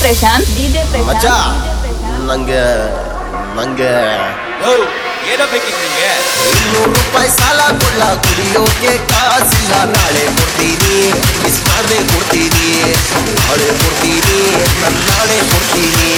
ಪ್ರಶಾಂತ್ ಮಚ್ಚ ನಂಗೆ ನಂಗೆ ಏನೋ ಬೇಕಿತ್ತು ನಿಮಗೆ? 200 ರೂಪಾಯಿ ಸಾಲ ಕೊಡ್ಲ ಕುಡಿಯೋಕೆ ಕಾಸಿಲ್ಲ, ನಾಳೆ ಕೊಡ್ತೀನಿ ಮಿಸ್ ಮಾಡದೆ ಕೊಡ್ತೀನಿ, ನಾಳೆ ಕೊಡ್ತೀನಿ ನಾಳೆ ಕೊಡ್ತೀನಿ.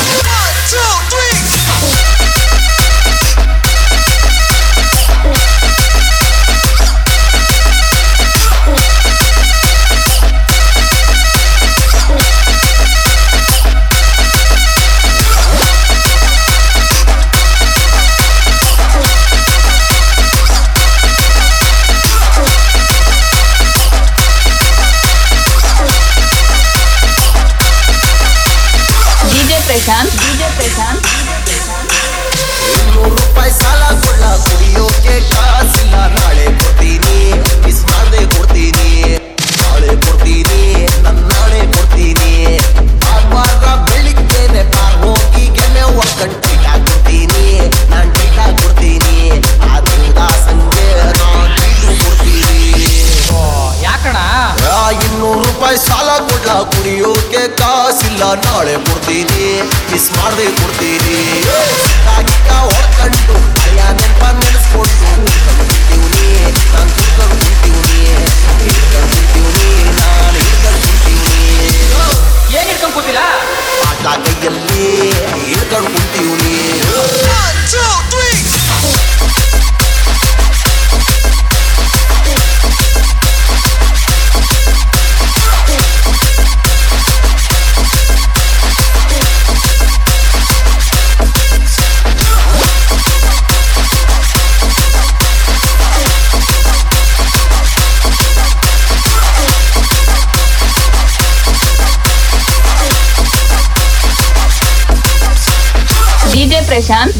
ಪ್ರಶಾಂತ್ 200 ರೂಪಾಯಿ ಸಾಲ ಕೊಡ್ಲ ಕುಡಿಯೋಕೆ ಕಾಸಿಲ್ಲ, ನಾಳೆ ಕೊಡ್ತೀನಿ ಮಿಸ್ ಮಾಡದೆ ಕೊಡ್ತೀನಿ, ನಾಳೆ ಕೊಡ್ತೀನಿ ನಾಳೆ ಕೊಡ್ತೀನಿ. ಭಾನುವಾರ ಬೆಳಿಗ್ಗೆನೆ ಬಾರ್ ಹೋಗಿ ಗೆನೆ ಒಕ್ಕಂಡು ಟೀಟ ಕೊಡ್ತೀನಿ, ನಾನ್ ಟೀಟ ಕೊಡ್ತೀನಿ, ಆದ್ರಿಂದ ಸಂಜೆ ನಾನ್ ಟೀಟು ಕೊಡ್ತೀನಿ. ಯಾಕಣ? 200 ರೂಪಾಯಿ ಸಾಲ ಕೊಡ್ಲ ಕುಡಿಯೋಕೆ ಕಾಸಿಲ್ಲ, ನಾಳೆ ಕೊಡ್ತೀನಿ ಮಿಸ್ ಮಾಡದೆ ಕೊಡ್ತೀನಿ. ಹೊಡ್ಕೊಂಡು ಅಯ್ಯ ನೆನಪ ನೆನೆಸ್ಕೊಂಡು ಕುಂತೀವ್ನಿ, ನಾನು ಕುಂತ್ಕೊಂಡು ಕುಂತೀವ್ನಿ, ಹಿಡ್ಕೊಂಡು ಕುಂತೀವ್ನಿ, ನಾನು ಹಿಡ್ಕೊಂಡು ಕುಂತೀವ್ನಿ. ಏನ್ ಹಿಡ್ಕೊಂಡ್ ಕೂತಿಲ್ಲ? ಪಾಟ್ಲ ಕೈಯಲ್ಲಿ ಹಿಡ್ಕೊಂಡು ಕುಂತೀವ್ನಿ. ಪ್ರಶಾಂತ್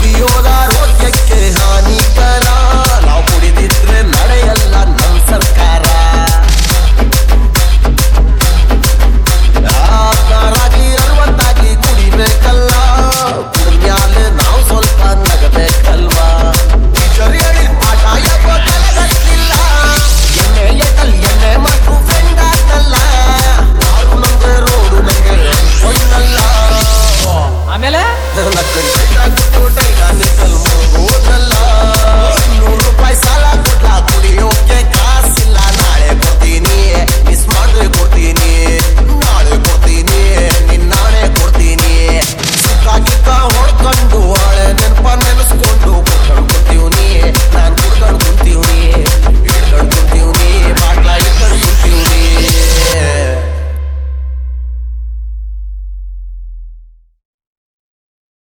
ಕುಡಿಯೋದ ಆರೋಗ್ಯಕ್ಕೆ ಹಾನಿಕರ, ನಾವು ಕುಡಿದಿದ್ರೆ ನಡೆಯಲ್ಲ ನಮ್ಮ ಸರ್ಕಾರ.